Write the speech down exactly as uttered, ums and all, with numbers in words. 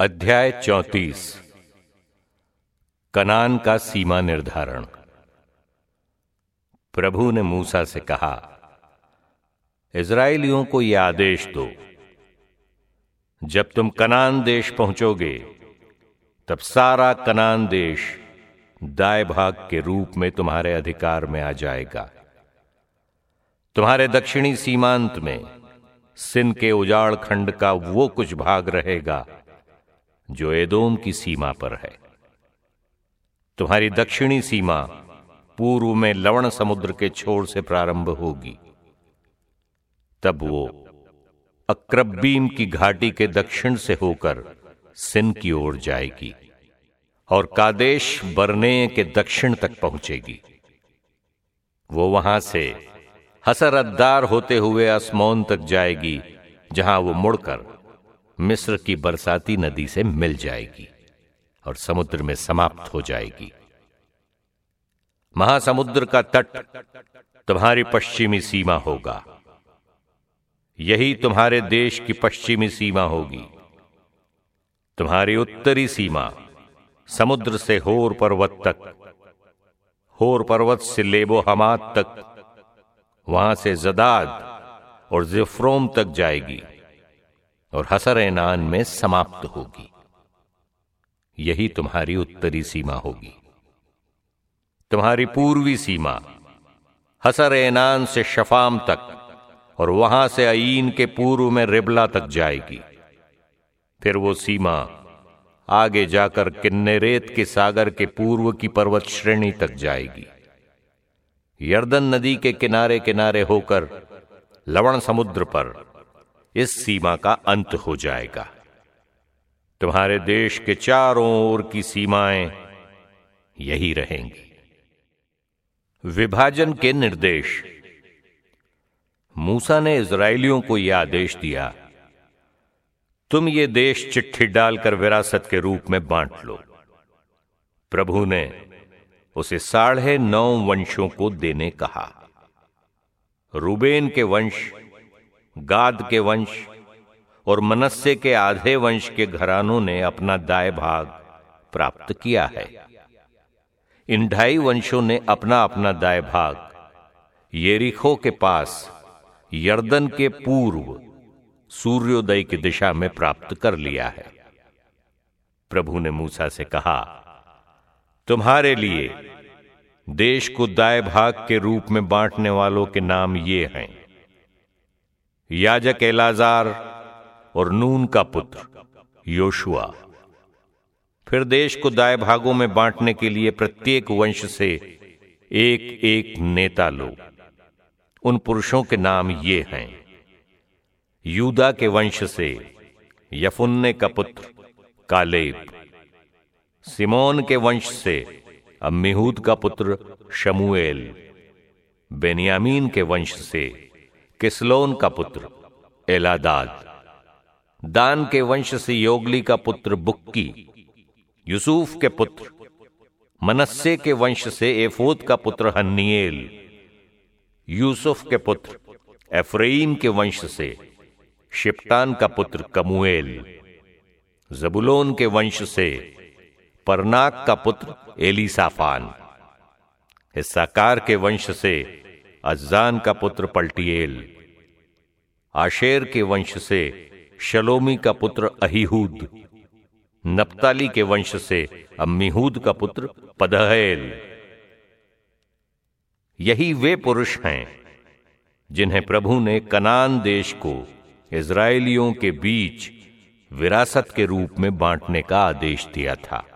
अध्याय चौंतीस। कनान का सीमा निर्धारण। प्रभु ने मूसा से कहा, इज़राइलियों को यह आदेश दो, जब तुम कनान देश पहुंचोगे तब सारा कनान देश दाएं भाग के रूप में तुम्हारे अधिकार में आ जाएगा। तुम्हारे दक्षिणी सीमांत में सिन के उजाड़ खंड का वो कुछ भाग रहेगा जो एदोम की सीमा पर है। तुम्हारी दक्षिणी सीमा पूर्व में लवण समुद्र के छोर से प्रारंभ होगी, तब वो अक्रब्बीम की घाटी के दक्षिण से होकर सिन की ओर जाएगी और कादेश बरने के दक्षिण तक पहुंचेगी। वो वहां से हसरद्दार होते हुए अस्मोन तक जाएगी, जहां वो मुड़कर मिस्र की बरसाती नदी से मिल जाएगी और समुद्र में समाप्त हो जाएगी। महासमुद्र का तट तुम्हारी पश्चिमी सीमा होगा। यही तुम्हारे देश की पश्चिमी सीमा होगी। तुम्हारी उत्तरी सीमा समुद्र से होर पर्वत तक, होर पर्वत से लेबो हमात तक, वहां से जदाद और ज़िफ्रोम तक जाएगी और हसर एनान में समाप्त होगी। यही तुम्हारी उत्तरी सीमा होगी। तुम्हारी पूर्वी सीमा हसर एनान से शफाम तक और वहां से अईन के पूर्व में रिबला तक जाएगी। फिर वो सीमा आगे जाकर किन्नेरेत के सागर के पूर्व की पर्वत श्रेणी तक जाएगी। यर्दन नदी के किनारे किनारे होकर लवण समुद्र पर इस सीमा का अंत हो जाएगा। तुम्हारे देश के चारों ओर की सीमाएं यही रहेंगी। विभाजन के निर्देश। मूसा ने इज़राइलियों को यह आदेश दिया, तुम ये देश चिट्ठी डालकर विरासत के रूप में बांट लो। प्रभु ने उसे साढ़े नौ वंशों को देने कहा। रूबेन के वंश, गाद के वंश और मनस्से के आधे वंश के घरानों ने अपना दाएं भाग प्राप्त किया है। इन ढाई वंशों ने अपना अपना दाएं भाग यरीहो के पास यर्दन के पूर्व सूर्योदय की दिशा में प्राप्त कर लिया है। प्रभु ने मूसा से कहा, तुम्हारे लिए देश को दाएं भाग के रूप में बांटने वालों के नाम ये हैं: याजक एलाजार और नून का पुत्र योशुआ। फिर देश को दाएं भागों में बांटने के लिए प्रत्येक वंश से एक एक नेता लो। उन पुरुषों के नाम ये हैं: यूदा के वंश से यफुन्ने का पुत्र कालेब, सिमोन के वंश से अम्मीहूद का पुत्र शमूएल, बेन्यामीन के वंश से किसलोन का पुत्र एलादाद, दान के वंश से योगली का पुत्र बुक्की, यूसुफ के पुत्र मनस्से के वंश से एफोद का पुत्र हन्निएल, यूसुफ के पुत्र एफ्राइम के वंश से शिप्तान का पुत्र कमूएल, जबुलोन के वंश से परनाक का पुत्र एलीसाफान, इस्साकार के वंश से अज्जान का पुत्र पलटीएल, आशेर के वंश से शलोमी का पुत्र अहीहूद, नप्ताली के वंश से अम्मीहूद का पुत्र पदहएल। यही वे पुरुष हैं जिन्हें प्रभु ने कनान देश को इज़राइलियों के बीच विरासत के रूप में बांटने का आदेश दिया था।